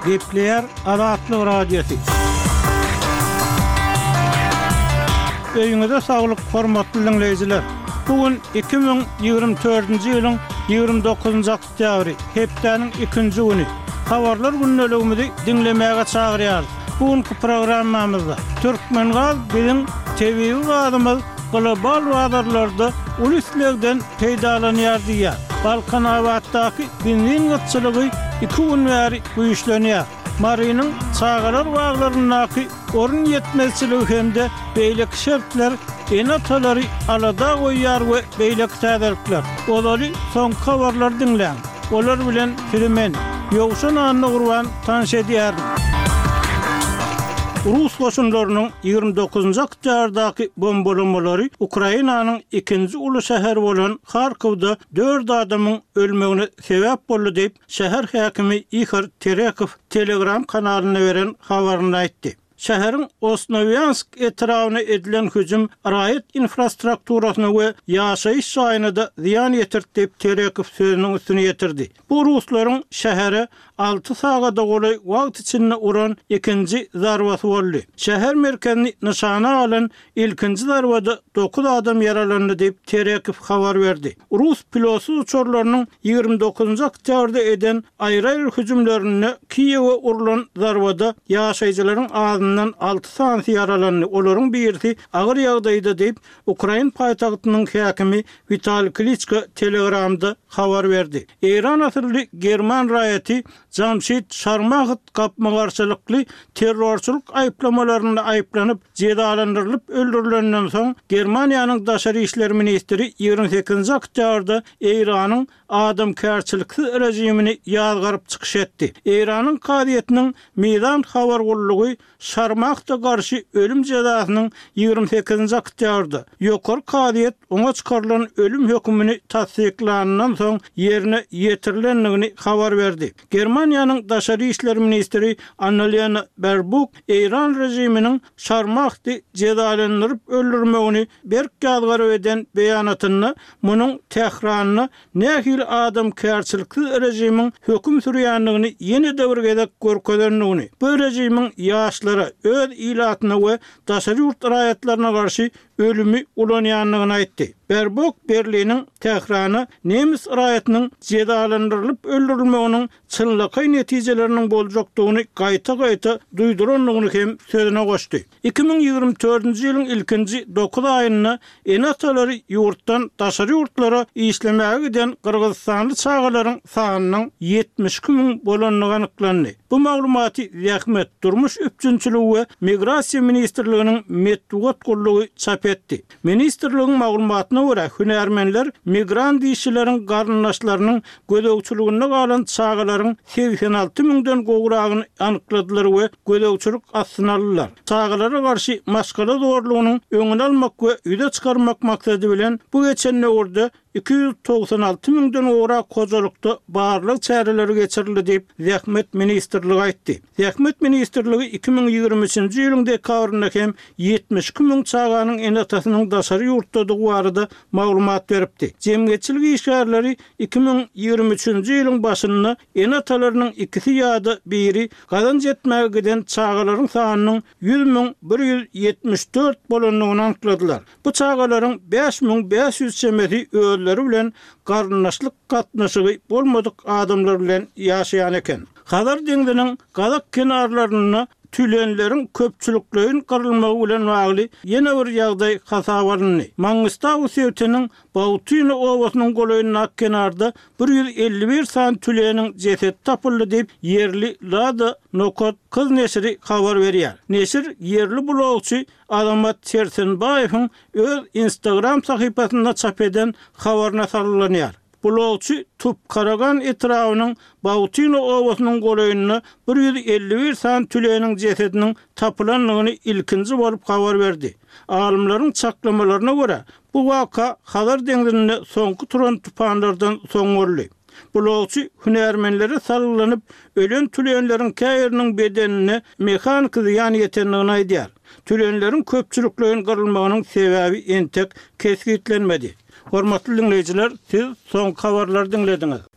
Gepleyer Azatlyk Radiosu. Öýüňize saglyk, hormatly dinleýijiler. Bugün 2024-nji ýylyň 29-njy oktýabry, hepdeniň 2-nji güni. Habarlar günneligimizi dinlemäge çagyrýar. Bugünkü programmamyzda Türkmen gaz biziň tebii gadymyz global wadarlarda uluslardan peýdalanýar diýär. Balkan awatdaky benzin gıtçylygy 2 gün bäri güýçlenýär. Marinin çağalar bağlarındaky orun yetmezçiligi hemde beýlek şertler enatalary alada goýýar we beýlek täderlikler. Olary soňky habarlar dinleň. Olar bilen Firmen ýogşan anny gurban tanış edýär. Rus goşunlarynyň 29-njy oktýabrdaky bombalanmalary Ukrainanyň ikinji uly şäher bolan Harkowda 4 adamyň ölmegine sebäp boldy diýip şäher häkimi Ihor Terekhov Telegram kanalyna beren habaryny aýtdy. Şäheriň Osnovyansk etrawyna edilen hüjüm raýat infrastrukturasyna we ýaşaýyş şaýyna da ziýan ýetirdi diýip Terekhov sözüniň üstüne ýetirdi. Bu ruslaryň şäheri 6 sagada goly wagt içinde uran ikinji zarwasy boldy. Şäher merkezini nişana alan ilkinji zarwada 9 adam yaralandy diýip Terekhov habar berdi. Rus pilotsuz uçurlarynyň 29-njy oktýabrda eden aýry-aýry hüjümlerini Kiýewe urulan zarwada ýaşaýjylaryň ağzından 6 sansi yaralandy. Olaryň birisi agyr ýagdaýda diýip Ukraina paýtagtynyň häkimi Vitaliy Klitschko Telegramda habar berdi. İran asyrly German raýaty Jamşit Şarmagat gapmagarçylykly terrorçylyk aýplamalaryna aýplanyp jedalandyrylyp öldürilenden soň Germaniýanyň daşary işler ministri 28-nji oktýabrda İranyň adamkärçiliksiz rejimini ýazgaryp çykyş etdi. İranyň kadiýetiniň meýdan habar gullugy Şarmagta garşy ölüm jedasynyň 28-nji oktýabrda ýokary kadiýet oňa çykarylan ölüm hökmüni tasdiklanandan soň ýerine ýetirilendigini habar berdi. Germaniýanyň daşary işler ministri Annalena Baerbock İran rejiminiň Şarmagty jedalandyryp öldürmegini berk ýazgary eden beýanatyny, munyň Tehranyny nähil adamkärçiliksiz rejimiň hökm sürýändigini ýene döwürgede görkezlendigini, bu rejimiň ýaşlara öz ilatyna we daşary ýurt raýatlaryna garşy ölümi ulanýanlygyny aýtdy. Baerbock Berliniň Tehrany nemis raýatynyň jedalandyrylyp öldürilmeginiň çynlyky netijeleriniň boljakdygyny gaýta-gaýta duýduranlygyny hem sözüne goşdy. 2024-nji ýylyň ilkinji 9 aýyny enatalary ýurtdan daşary ýurtlara işlemäge giden Kırgızstanly çağalaryň sanynyň 72 000 bolanlygy anyklandy. Bu maglumaty Ýahmet Durmuş Üpçünçiligi we Migrasiýa ministrliginiň medeniýet gollugy çap etdi. Ministrligiň maglumatyna görä hünärmenler migrant işçileriň garynlaşlarynyň gödögçiligine galan çağalaryň 86 000-den gowragyny anykladylar we gödögçilik asnalylar. Çağalara garşy maskala zorlugynyň öňüni almak we üýde çykarmak maksady bilen bu geçenle orada 296 000-den gowra kozalykda barlyk çäreleri geçirildi diýip Ýahmet ministrligi aýtdy. Ýahmet ministrligi 2023-nji ýylyň dekabrynda hem 72 000 çağanyň enatasynyň daşary ýurtda barada maglumat beripdi. Jemgyýetçilik işgärleri 2023-nji ýylyň başynda enatalarynyň ikisi ýa-da biri gazan jetmäge giden çağalaryň sanynyň 100.174 bolanlygyny anykladylar. Bu çağalaryň 5500 çemeti öýleri bilen garynlaşlyk gatnaşygy bolmadyk adamlar bilen ýaşaýan eken. Hazar deňdiniň gazak kenarlaryna tülenlerin köpçülüklerin kırılmağı bilen bagly ýene bir ýagdaý hasabalyny. Mangustaw sewtiniň Bautyny owasynyň golayna kenarda 151 san tüleniň jeseti tapyldy diýip yerli Lada Nokot kız neşri habar berýär. Neşir yerli blogçy Adamat Tersenbaýewiň öz Instagram sahypasynda çap eden habaryna sarlanýar. Blogçy Tup Karagan etrawynyň Bautyny owasynyň golayna 151 san tüleniň jesetiniň tapylanlygyny ilkinji bolup habar berdi. Alimlaryň çaklamalaryna görä bu waka Hazar deňizinde soňky turan tupanlardan soň görüldü. Blogçy hünärmenlere sarylanyp ölen tülenleriň käýeriniň bedenine mehanik ziýan ýetenligini aýdýar. Tülenleriň köpçülüklerin kırılmagynyň sebäbi entek keskitlenmedi. Hormatly dinleyijiler, siz soňky habarlary dinlediňiz.